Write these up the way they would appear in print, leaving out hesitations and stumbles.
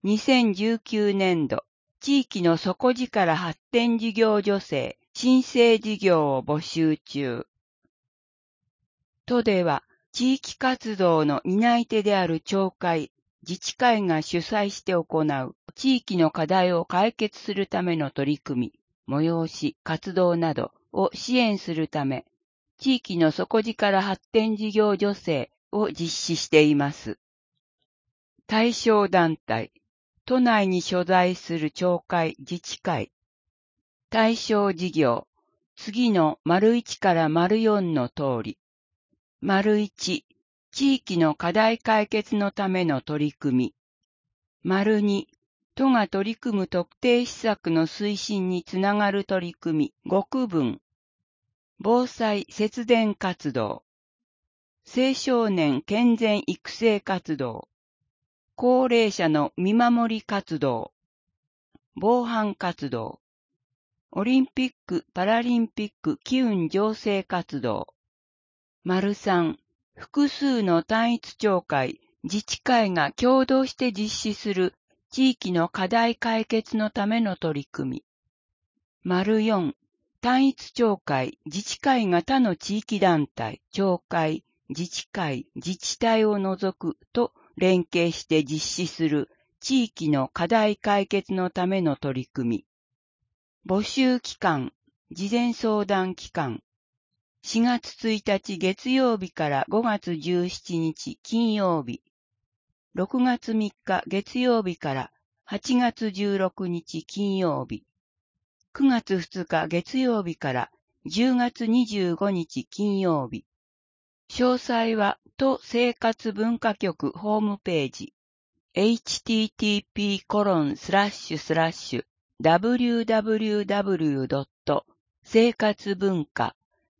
2019年度、地域の底力発展事業助成申請事業を募集中。都では、地域活動の担い手である町会、自治会が主催して行う地域の課題を解決するための取り組み、催し、活動などを支援するため、地域の底力発展事業助成を実施しています。対象団体、都内に所在する町会、自治会。対象事業、次の1から4の通り。1、地域の課題解決のための取り組み。2、都が取り組む特定施策の推進につながる取り組み5区分。防災節電活動。青少年健全育成活動。高齢者の見守り活動。防犯活動。オリンピック・パラリンピック機運醸成活動。3、複数の単一町会、自治会が共同して実施する地域の課題解決のための取り組み。4、単一町会、自治会が他の地域団体、町会、自治会、自治体を除くと連携して実施する地域の課題解決のための取り組み。募集期間、事前相談期間。4月1日月曜日から5月17日金曜日。6月3日月曜日から8月16日金曜日。9月2日月曜日から10月25日金曜日。詳細は都生活文化局ホームページ。http://www. 生活文化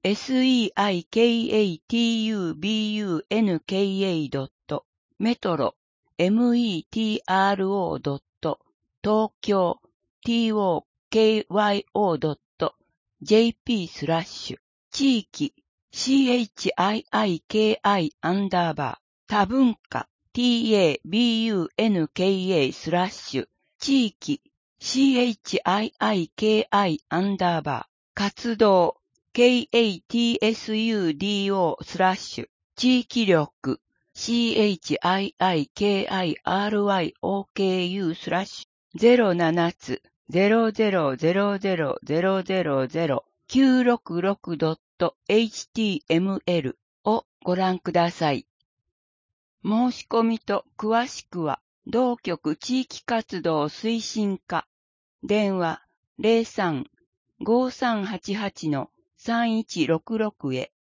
seikatubunka. metro.tokyo.jp/ 地域 CHIIKI_ 多文化 TABUNKA/ 地域 CHIIKI_ 活動 KATSUDO/ 地域力 CHIIKIRYOKU/ 0770000966.html をご覧ください。申し込みと詳しくは、同局地域活動推進課、電話 03-5388-3166 へ。